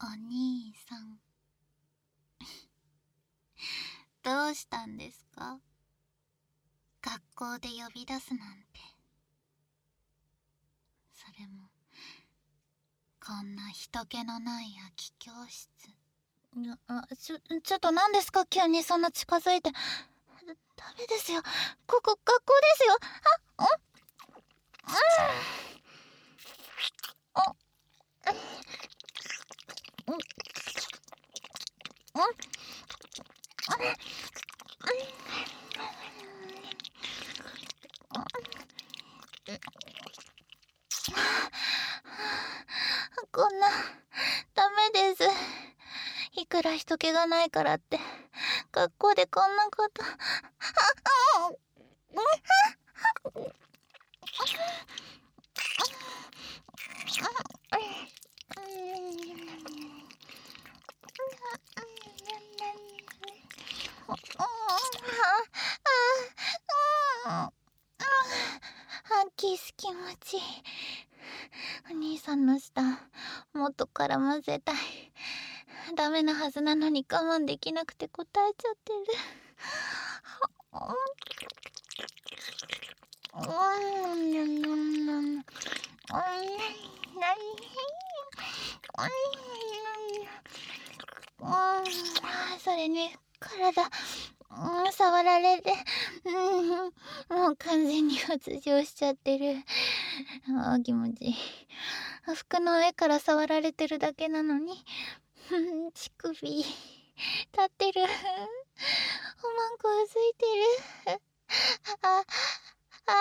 お兄さんどうしたんですか？学校で呼び出すなんて。それもこんな人気のない空き教室。ちょっと何ですか、急にそんな近づいて。ダメですよ、ここ学校ですよ。こんなダメです。いくら人気がないからって学校でこんなこと。キス気持ちいい。お兄さんの舌もっと絡ませたい。ダメなはずなのに我慢できなくて答えちゃってる。それに体触られて、もう完全に発情しちゃってる。気持ちいい。服の上から触られてるだけなのに乳首立ってる。おまんこうついてる。ああ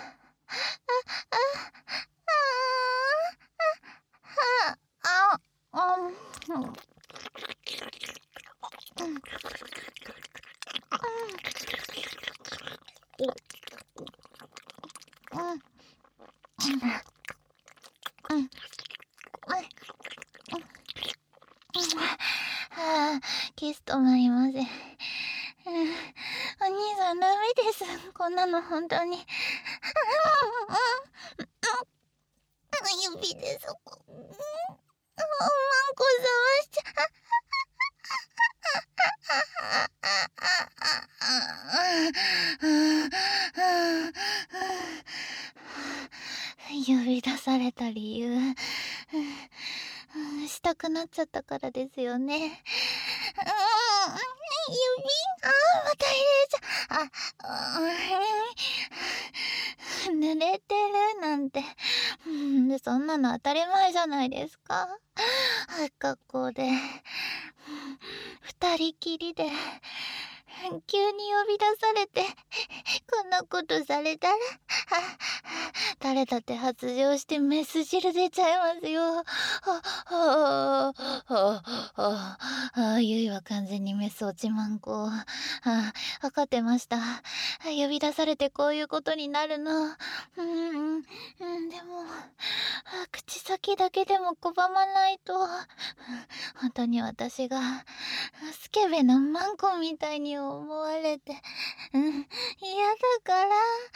キス止まりません。お兄さんダメです、こんなの本当に。指でそこおまんこ触しちゃ呼び出された理由、したくなっちゃったからですよね。指また入れちゃ濡れてるなんて、そんなの当たり前じゃないですか。学校で二人きりで急に呼び出されてこんなことされたら誰だって発情してメス汁出ちゃいますよ。ゆいは完全にメス落ちまんこ。分かってました。呼び出されてこういうことになるの。でも口先だけでも拒まないと本当に私がスケベなマンコみたいに思われて嫌だから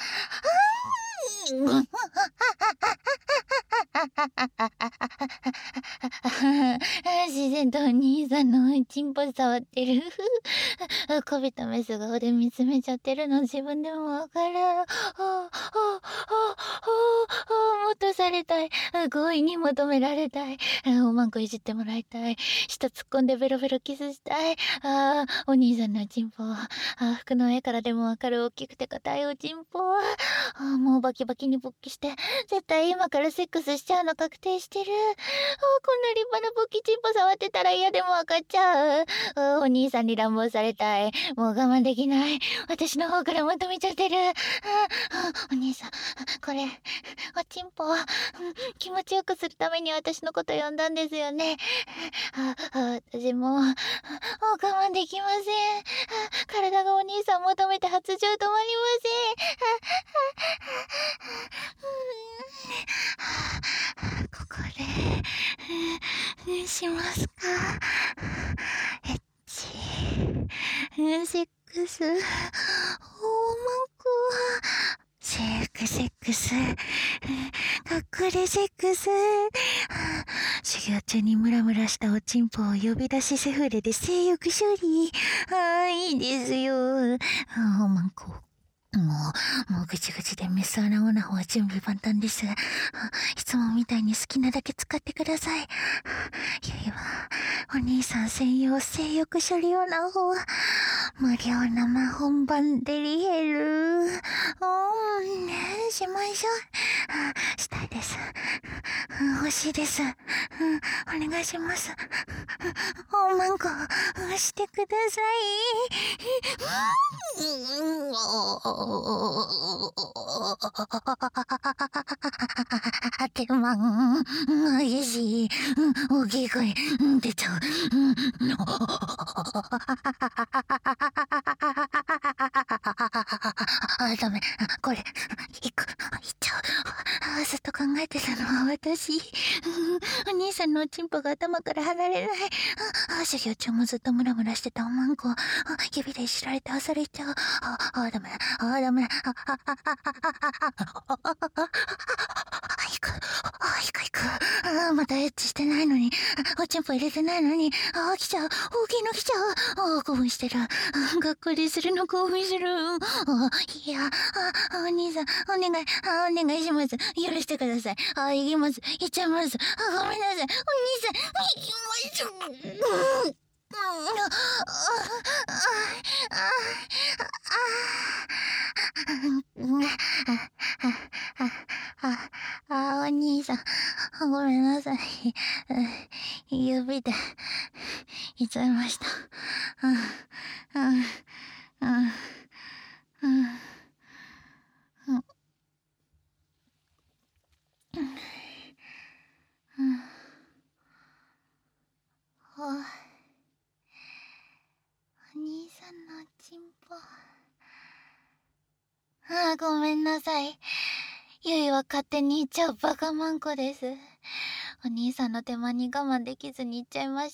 自然とお兄さんのチンポ触ってる。こびたメスが腕見つめちゃってるの自分でもわかる。もっとされたい。強引に求められたい。おまんこいじってもらいたい。舌突っ込んでベロベロキスしたい。お兄さんのチンポ。服の上からでもわかる大きくて硬いおチンポ。もうバキバキに勃起して絶対今からセックスしちゃうの確定してる。こんな立派な勃起チンポ触ってたら嫌でも分かっちゃう。お兄さんに乱暴されたい。もう我慢できない。私の方から求めちゃってる。お兄さんこれおチンポ気持ちよくするために私のこと呼んだんですよね。私もう我慢できません。体がお兄さん求めて発情止まりません。ここでしますか。エッチセックスおまんこセックス隠れセックスし授業中にムラムラしたおちんぽを呼び出しセフレで性欲処理。いいですよ。おまんこ。もうぐちぐちでメス穴オナホは準備万端です。いつもみたいに好きなだけ使ってください。ゆいは、お兄さん専用性欲処理オナホ。無料生本番デリヘル。しましょう。したいです。欲しいです。お願いします。おまんこ、してください。てまん、激しい、大きい声、出ちゃう。ダメ。これ、いっちゃう。ずっと考えてたのは私。お兄さんのおちんぽが頭から離れない。授業中もずっとムラムラしてたおまんこ。指でいじられて朝れちゃう。ダメだ。ダメだ。行く。またエッチしてないのに。おちんぽ入れてないのに。来ちゃう。大きいの来ちゃう。興奮してる。学校でするの興奮してる。いや、お兄さん、お願いします。許してください。行きます。行っちゃいます。ごめんなさい。お兄さん、行きます。お兄さん、ごめんなさい。指で、いっちゃいました。お兄さんのおちんぽ。ごめんなさい。ゆいは勝手に行っちゃうバカマンコです。お兄さんの手間に我慢できずに行っちゃいました。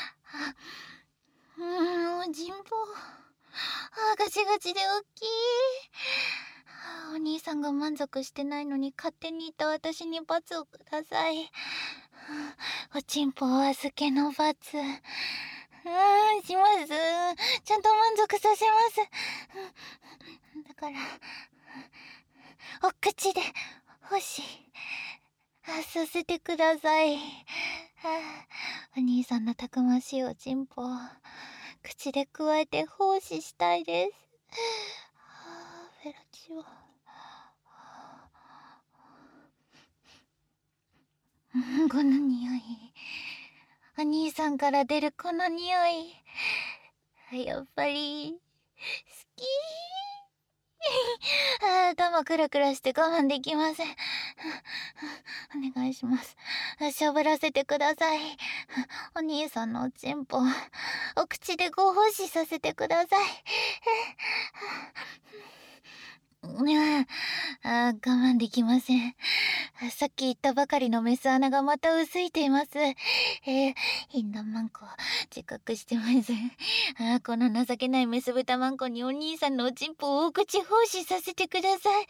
おちんぽ。ガチガチで大きい。お兄さんが満足してないのに勝手にいた私に罰をください。おちんぽお預けの罰。します。ちゃんと満足させます。だから、お口で欲しい。させてください。お兄さんのたくましいおちんぽを口でくわえて奉仕したいです。フェラチオ。この匂い。お兄さんから出るこの匂い。やっぱり、好き。頭クラクラして我慢できません。お願いします。しゃぶらせてください。お兄さんのおちんぽ、お口でご奉仕させてください。我慢できません。さっき言ったばかりのメス穴がまた薄いています。インドマンコ、自覚してます。この情けないメス豚マンコにお兄さんのおちんぽを大口奉仕させてください。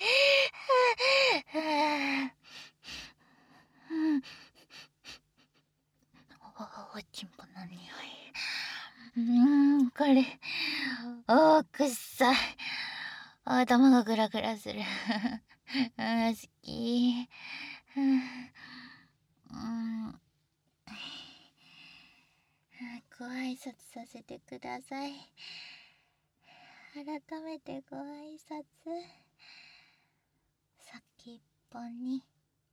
おちんぽの匂い。これ、くっさい。頭がグラグラする。好き。ご挨拶させてください。改めてご挨拶。先っぽに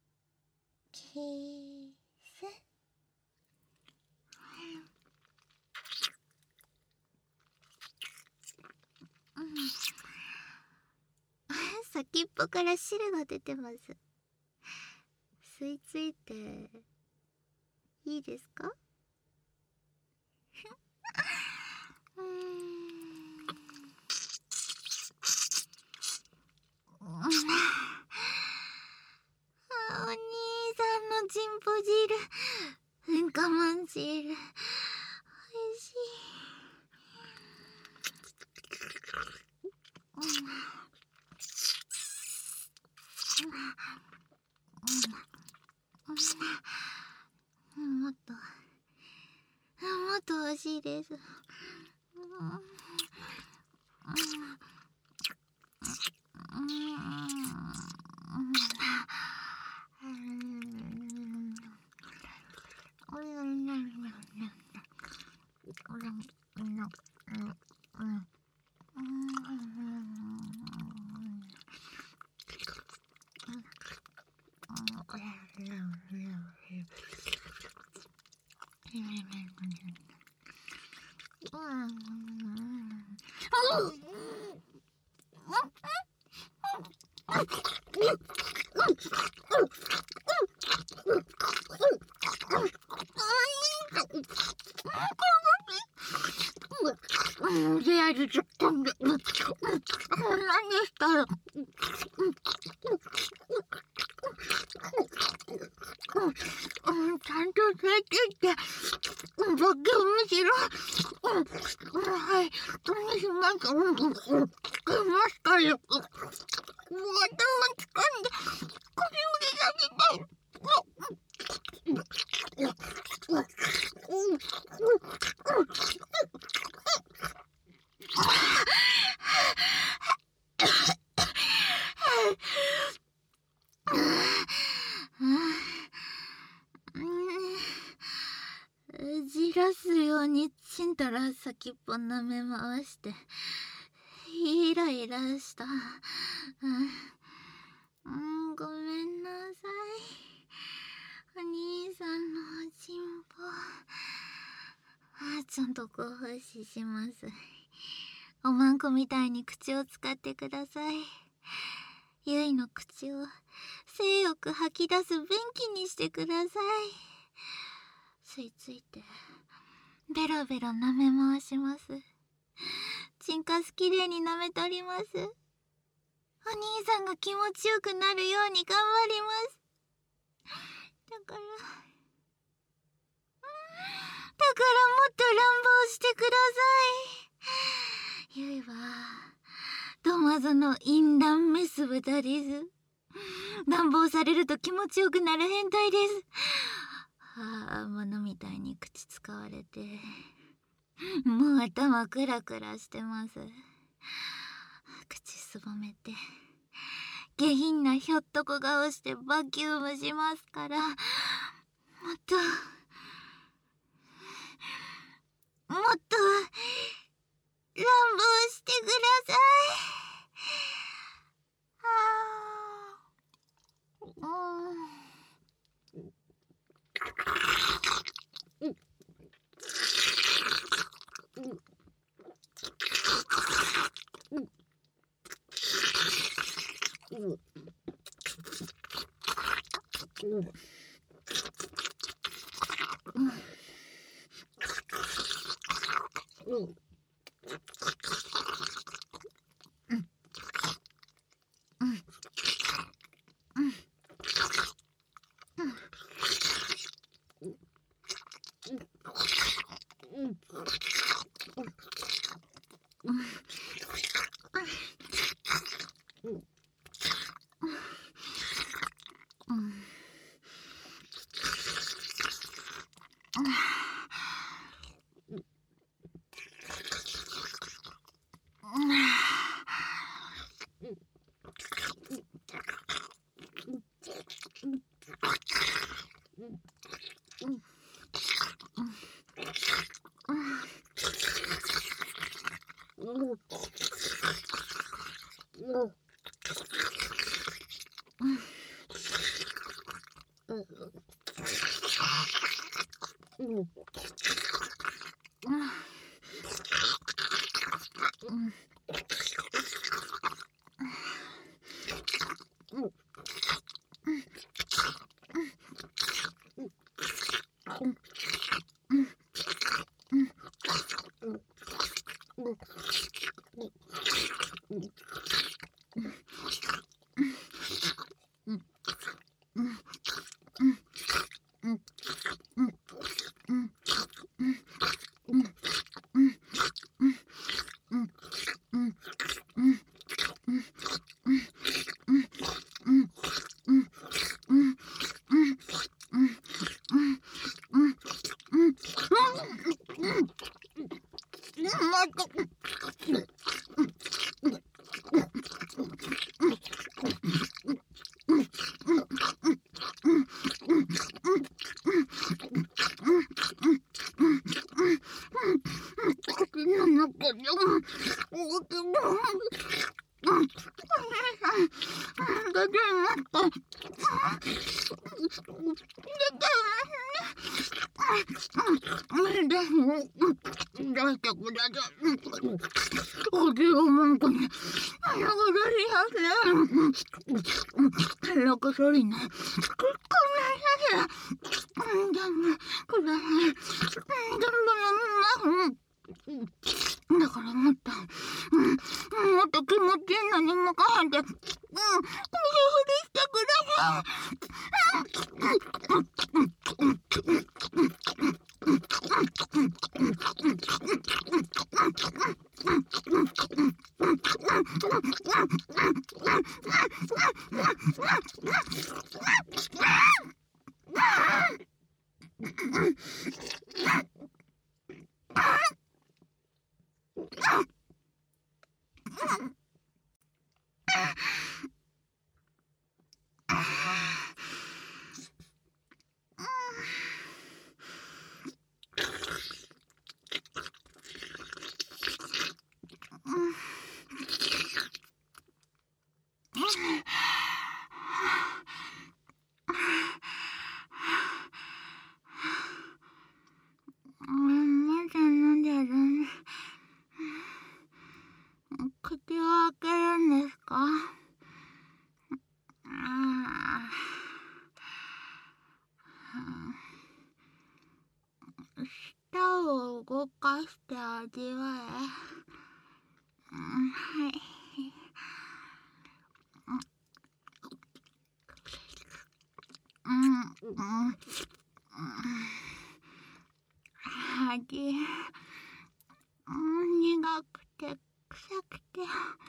キス。先っぽから汁が出てます。吸い付いていいですか？お兄さんのチンポ汁、我慢汁、おいしい。 しいです。であるちょっと何したらちゃんとついていって僕むしろはいどうしますつけましたよ頭つかんで首を出させたいじらすようにちんたら先っぽ舐め回してイライラした。ごめんなさい。お兄さんのおちんぽ。ちゃんとご奉仕します。おまんこみたいに口を使ってください。ゆいの口を性よく吐き出す便器にしてください。吸い付いてベロベロ舐め回します。チンカスきれいに舐めとります。お兄さんが気持ちよくなるように頑張ります。だからもっと乱暴してください。ゆいはドマゾの淫乱メス豚です。乱暴されると気持ちよくなる変態です。物みたいに口使われてもう頭クラクラしてます。口すぼめて下品なひょっとこ顔してバキュームしますから、もっと乱暴してくださだからもっと、もっと気持ちいいのに向かへんで、ふりしてくださまだ飲んでるね。口を開けるんですか？舌を動かして味わえ。はい。味、苦くて臭くて、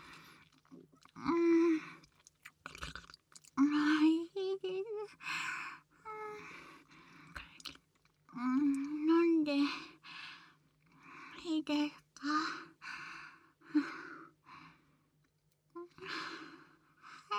いいです。飲んでいいですか？はい。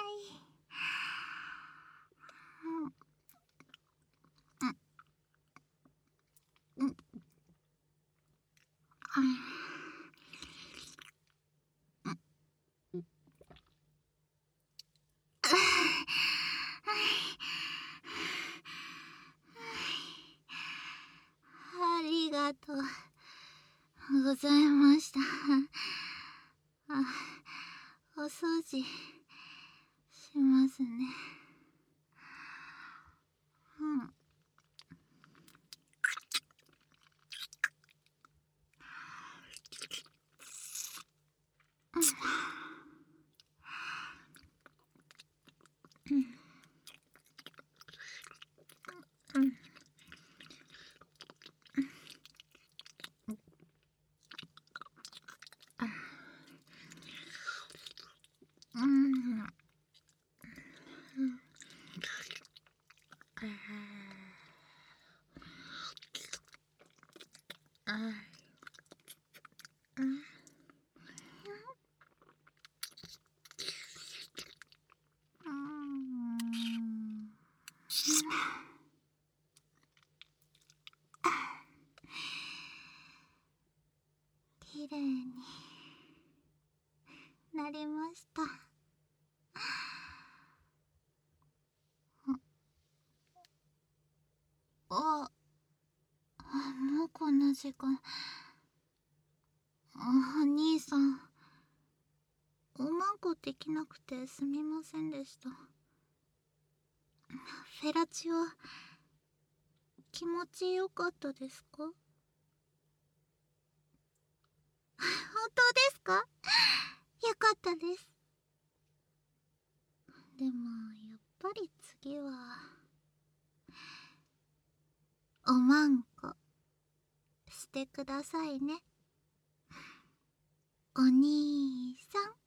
ありがとうございました。お掃除しますね。きれいになりました。もうこんな時間。お兄さん、おまんこできなくてすみませんでした。フェラチオ、気持ちよかったですか？本当ですか？よかったです。でもやっぱり次はおまんこしてくださいね、お兄さん。